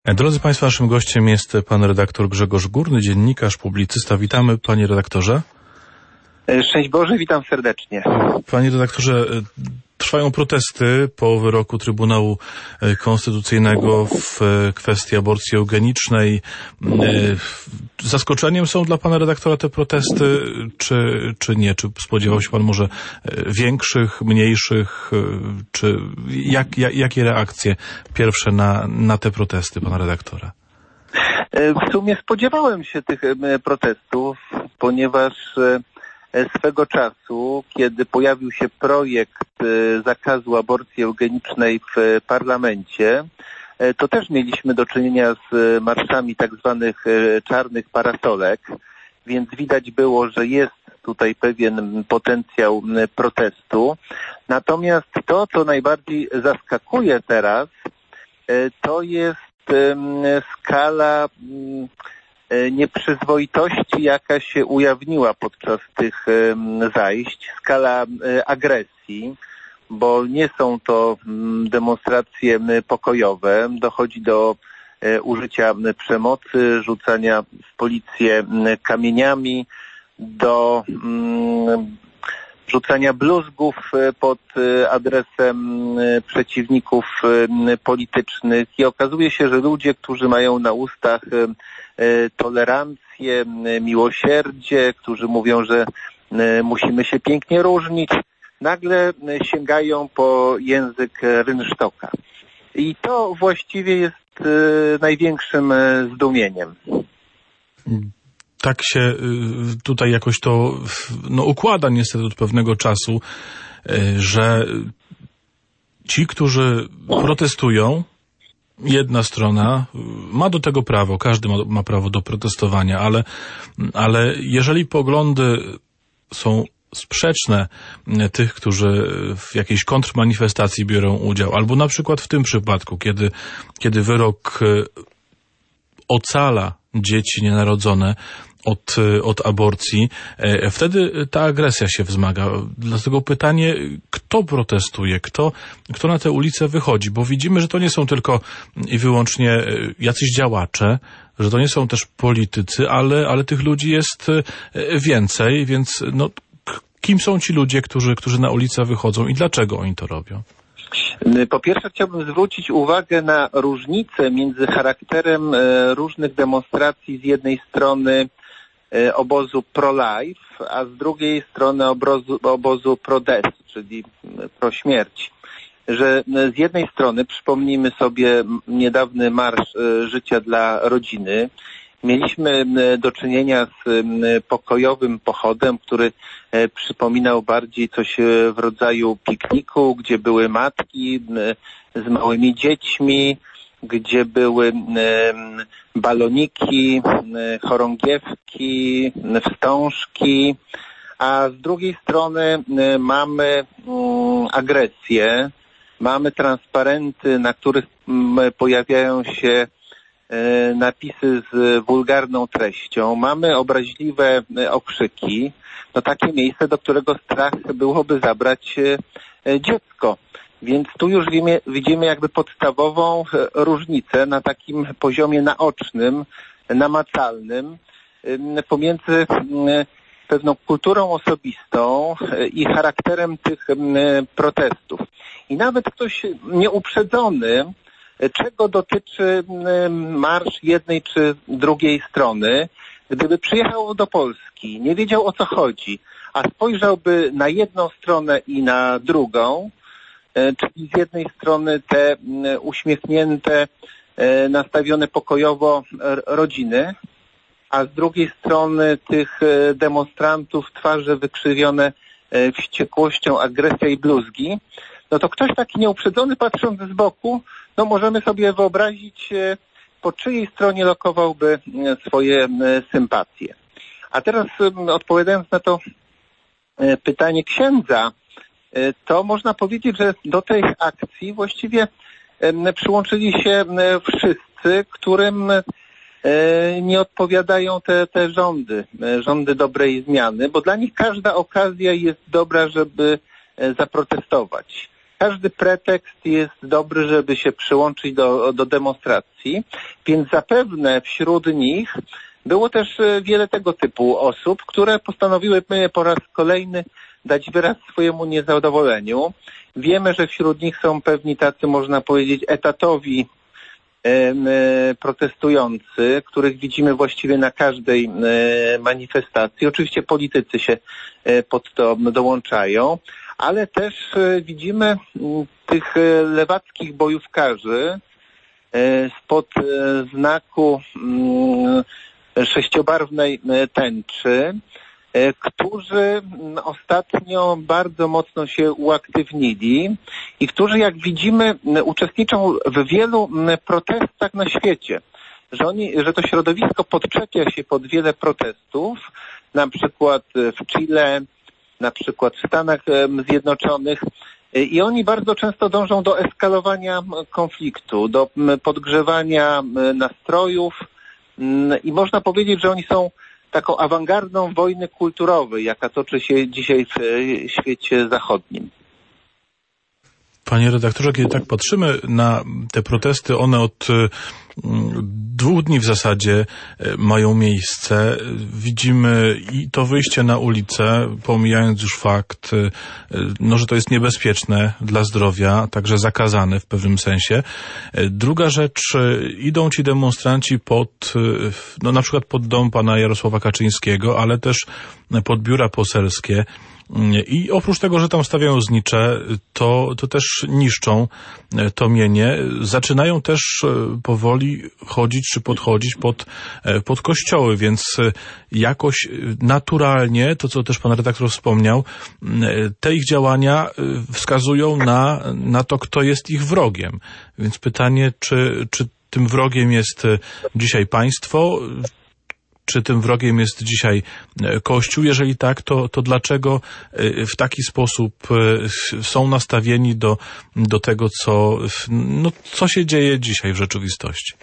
Drodzy Państwo, naszym gościem jest pan redaktor Grzegorz Górny, dziennikarz, publicysta. Witamy, panie redaktorze. Szczęść Boże, witam serdecznie. Panie redaktorze, trwają protesty po wyroku Trybunału Konstytucyjnego w kwestii aborcji eugenicznej. Zaskoczeniem są dla pana redaktora te protesty, czy nie? Czy spodziewał się pan może większych, mniejszych? Czy jakie reakcje pierwsze na te protesty pana redaktora? W sumie spodziewałem się tych protestów, ponieważ swego czasu, kiedy pojawił się projekt zakazu aborcji eugenicznej w parlamencie, to też mieliśmy do czynienia z marszami tak zwanych czarnych parasolek, więc widać było, że jest tutaj pewien potencjał protestu. Natomiast to, co najbardziej zaskakuje teraz, to jest skala nieprzyzwoitości, jaka się ujawniła podczas tych zajść, skala agresji, bo nie są to demonstracje pokojowe, dochodzi do użycia przemocy, rzucania w policję kamieniami, do rzucania bluzgów pod adresem przeciwników politycznych i okazuje się, że ludzie, którzy mają na ustach tolerancję, miłosierdzie, którzy mówią, że musimy się pięknie różnić, nagle sięgają po język rynsztoka. I to właściwie jest największym zdumieniem. Tak się tutaj jakoś to układa niestety od pewnego czasu, że ci, którzy protestują, jedna strona ma do tego prawo, każdy ma prawo do protestowania, ale jeżeli poglądy są sprzeczne tych, którzy w jakiejś kontrmanifestacji biorą udział, albo na przykład w tym przypadku, kiedy wyrok ocala dzieci nienarodzone od aborcji, wtedy ta agresja się wzmaga. Dlatego pytanie, kto protestuje, kto na tę ulicę wychodzi, bo widzimy, że to nie są tylko i wyłącznie jacyś działacze, że to nie są też politycy, ale tych ludzi jest więcej, więc kim są ci ludzie, którzy na ulicę wychodzą i dlaczego oni to robią? Po pierwsze chciałbym zwrócić uwagę na różnicę między charakterem różnych demonstracji z jednej strony obozu pro-life, a z drugiej strony obozu pro-death, czyli pro-śmierć. Że z jednej strony, przypomnijmy sobie niedawny Marsz Życia dla Rodziny, mieliśmy do czynienia z pokojowym pochodem, który przypominał bardziej coś w rodzaju pikniku, gdzie były matki z małymi dziećmi, gdzie były baloniki, chorągiewki, wstążki, a z drugiej strony mamy agresję, mamy transparenty, na których pojawiają się napisy z wulgarną treścią, mamy obraźliwe okrzyki, takie miejsce, do którego strach byłoby zabrać dziecko. Więc tu już widzimy jakby podstawową różnicę na takim poziomie naocznym, namacalnym pomiędzy pewną kulturą osobistą i charakterem tych protestów. I nawet ktoś nieuprzedzony, czego dotyczy marsz jednej czy drugiej strony, gdyby przyjechał do Polski, nie wiedział o co chodzi, a spojrzałby na jedną stronę i na drugą, czyli z jednej strony te uśmiechnięte, nastawione pokojowo rodziny, a z drugiej strony tych demonstrantów twarze wykrzywione wściekłością, agresja i bluzgi, to ktoś taki nieuprzedzony, patrząc z boku, możemy sobie wyobrazić, po czyjej stronie lokowałby swoje sympatie. A teraz odpowiadając na to pytanie księdza, to można powiedzieć, że do tej akcji właściwie przyłączyli się wszyscy, którym nie odpowiadają te rządy dobrej zmiany, bo dla nich każda okazja jest dobra, żeby zaprotestować. każdy pretekst jest dobry, żeby się przyłączyć do demonstracji, więc zapewne wśród nich było też wiele tego typu osób, które postanowiły po raz kolejny dać wyraz swojemu niezadowoleniu. Wiemy, że wśród nich są pewni tacy, można powiedzieć, etatowi protestujący, których widzimy właściwie na każdej manifestacji. Oczywiście politycy się pod to dołączają, ale też widzimy tych lewackich bojówkarzy spod znaku sześciobarwnej tęczy, którzy ostatnio bardzo mocno się uaktywnili i którzy, jak widzimy, uczestniczą w wielu protestach na świecie. Że to środowisko podczepia się pod wiele protestów, na przykład w Chile, na przykład w Stanach Zjednoczonych, i oni bardzo często dążą do eskalowania konfliktu, do podgrzewania nastrojów i można powiedzieć, że oni są taką awangardą wojny kulturowej, jaka toczy się dzisiaj w świecie zachodnim. Panie redaktorze, kiedy tak patrzymy na te protesty, one od 2 dni w zasadzie mają miejsce. Widzimy i to wyjście na ulicę, pomijając już fakt, że to jest niebezpieczne dla zdrowia, także zakazane w pewnym sensie. Druga rzecz, idą ci demonstranci na przykład pod dom pana Jarosława Kaczyńskiego, ale też pod biura poselskie. I oprócz tego, że tam stawiają znicze, to też niszczą to mienie. Zaczynają też powoli chodzić czy podchodzić pod kościoły, więc jakoś naturalnie, to co też pan redaktor wspomniał, te ich działania wskazują na to, kto jest ich wrogiem. Więc pytanie, czy tym wrogiem jest dzisiaj państwo, czy tym wrogiem jest dzisiaj Kościół? Jeżeli tak, to dlaczego w taki sposób są nastawieni do tego, co się dzieje dzisiaj w rzeczywistości?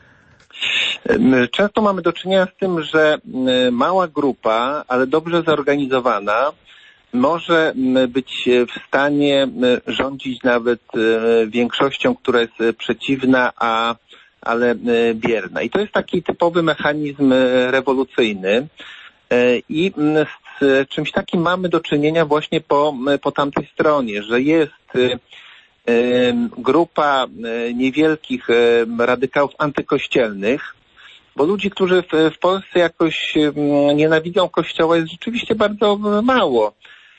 Często mamy do czynienia z tym, że mała grupa, ale dobrze zorganizowana, może być w stanie rządzić nawet większością, która jest przeciwna, ale bierna. I to jest taki typowy mechanizm rewolucyjny i z czymś takim mamy do czynienia właśnie po tamtej stronie, że jest grupa niewielkich radykałów antykościelnych, bo ludzi, którzy w Polsce jakoś nienawidzą Kościoła, jest rzeczywiście bardzo mało.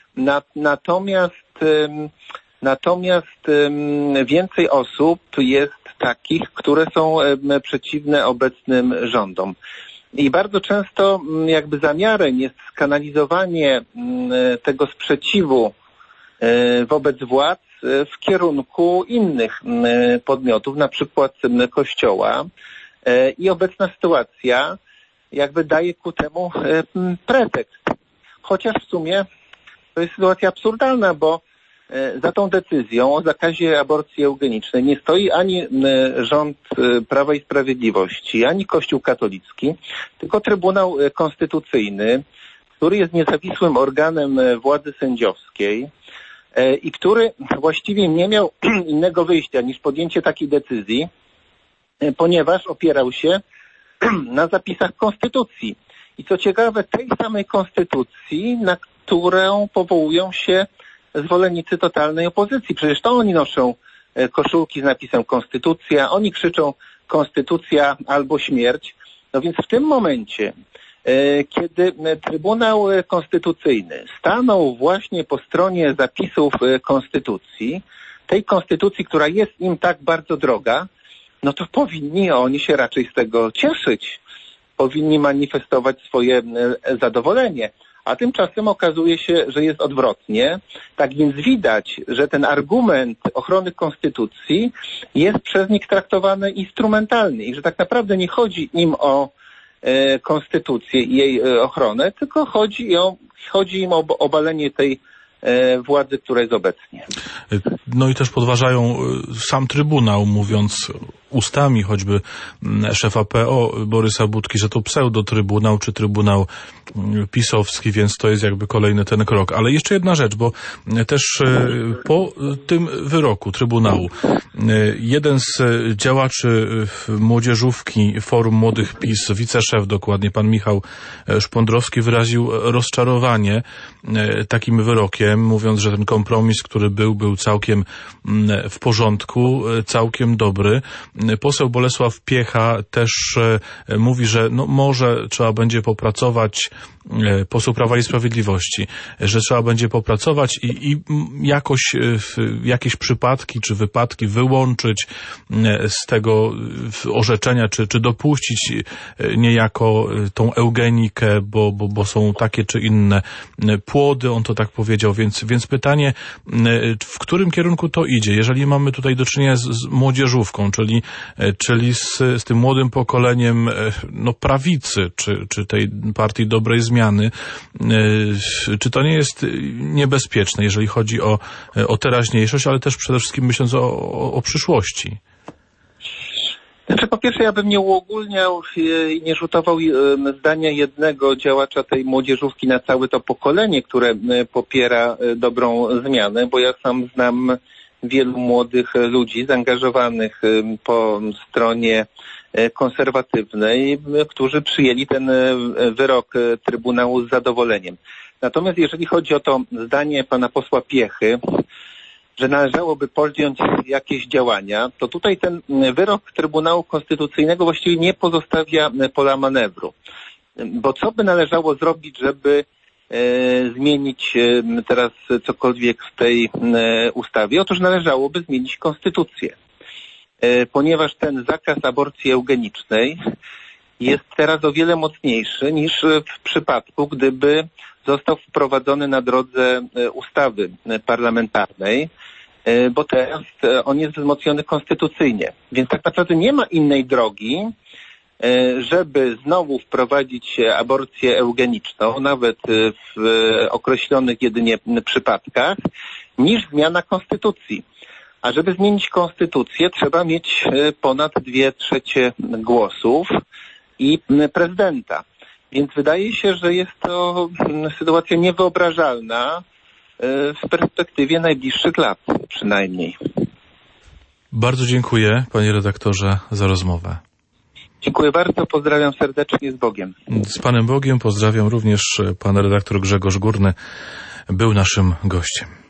Natomiast więcej osób jest takich, które są przeciwne obecnym rządom. I bardzo często jakby zamiarem jest skanalizowanie tego sprzeciwu wobec władz w kierunku innych podmiotów, na przykład Kościoła. I obecna sytuacja jakby daje ku temu pretekst. Chociaż w sumie to jest sytuacja absurdalna, bo za tą decyzją o zakazie aborcji eugenicznej nie stoi ani rząd Prawa i Sprawiedliwości, ani Kościół katolicki, tylko Trybunał Konstytucyjny, który jest niezawisłym organem władzy sędziowskiej i który właściwie nie miał innego wyjścia niż podjęcie takiej decyzji, ponieważ opierał się na zapisach Konstytucji. I co ciekawe, tej samej Konstytucji, na którą powołują się zwolennicy totalnej opozycji. Przecież to oni noszą koszulki z napisem Konstytucja, oni krzyczą Konstytucja albo śmierć. No więc w tym momencie, kiedy Trybunał Konstytucyjny stanął właśnie po stronie zapisów Konstytucji, tej Konstytucji, która jest im tak bardzo droga, no to powinni oni się raczej z tego cieszyć. Powinni manifestować swoje zadowolenie. A tymczasem okazuje się, że jest odwrotnie. Tak więc widać, że ten argument ochrony konstytucji jest przez nich traktowany instrumentalnie i że tak naprawdę nie chodzi im o konstytucję i jej ochronę, tylko chodzi im o obalenie tej władzy, która jest obecnie. No i też podważają sam Trybunał, mówiąc ustami choćby szefa PO Borysa Budki, że to pseudo-trybunał czy trybunał pisowski, więc to jest jakby kolejny ten krok. Ale jeszcze jedna rzecz, bo też po tym wyroku Trybunału jeden z działaczy młodzieżówki Forum Młodych PiS, wiceszef dokładnie, pan Michał Szpądrowski, wyraził rozczarowanie takim wyrokiem, mówiąc, że ten kompromis, który był całkiem w porządku, całkiem dobry. Poseł Bolesław Piecha też mówi, że no może trzeba będzie popracować, poseł Prawa i Sprawiedliwości, że trzeba będzie popracować i jakoś jakieś przypadki czy wypadki wyłączyć z tego orzeczenia, czy dopuścić niejako tą eugenikę, bo są takie czy inne płody, on to tak powiedział, więc pytanie, w którym kierunku to idzie? Jeżeli mamy tutaj do czynienia z młodzieżówką, czyli z tym młodym pokoleniem no, prawicy, czy tej partii dobrej zmiany, czy to nie jest niebezpieczne, jeżeli chodzi o teraźniejszość, ale też przede wszystkim myśląc o przyszłości? Znaczy, po pierwsze, ja bym nie uogólniał i nie rzutował zdania jednego działacza tej młodzieżówki na całe to pokolenie, które popiera dobrą zmianę, bo ja sam znam wielu młodych ludzi zaangażowanych po stronie konserwatywnej, którzy przyjęli ten wyrok Trybunału z zadowoleniem. Natomiast jeżeli chodzi o to zdanie pana posła Piechy, że należałoby podjąć jakieś działania, to tutaj ten wyrok Trybunału Konstytucyjnego właściwie nie pozostawia pola manewru. Bo co by należało zrobić, żeby zmienić teraz cokolwiek w tej ustawie? Otóż należałoby zmienić konstytucję. Ponieważ ten zakaz aborcji eugenicznej jest teraz o wiele mocniejszy niż w przypadku, gdyby został wprowadzony na drodze ustawy parlamentarnej, bo teraz on jest wzmocniony konstytucyjnie. Więc tak naprawdę nie ma innej drogi, żeby znowu wprowadzić aborcję eugeniczną, nawet w określonych jedynie przypadkach, niż zmiana konstytucji. A żeby zmienić konstytucję, trzeba mieć ponad 2/3 głosów i prezydenta. Więc wydaje się, że jest to sytuacja niewyobrażalna w perspektywie najbliższych lat przynajmniej. Bardzo dziękuję, panie redaktorze, za rozmowę. Dziękuję bardzo, pozdrawiam serdecznie, z Bogiem. Z Panem Bogiem pozdrawiam również pan redaktor Grzegorz Górny, był naszym gościem.